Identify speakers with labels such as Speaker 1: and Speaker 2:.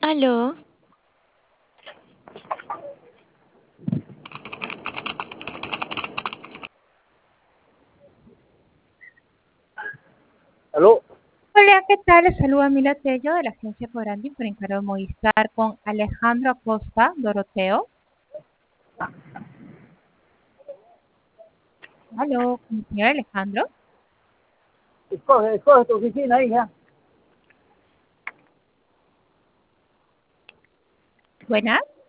Speaker 1: Aló,
Speaker 2: Aló,
Speaker 3: Hola, ¿qué tal? Les saluda Mila Tello de la agencia Cobrandi por encargo de Movistar con Alejandro Acosta, Doroteo. Aló, ¿con el señor Alejandro?
Speaker 2: escoge tu oficina, hija.
Speaker 3: Buenas.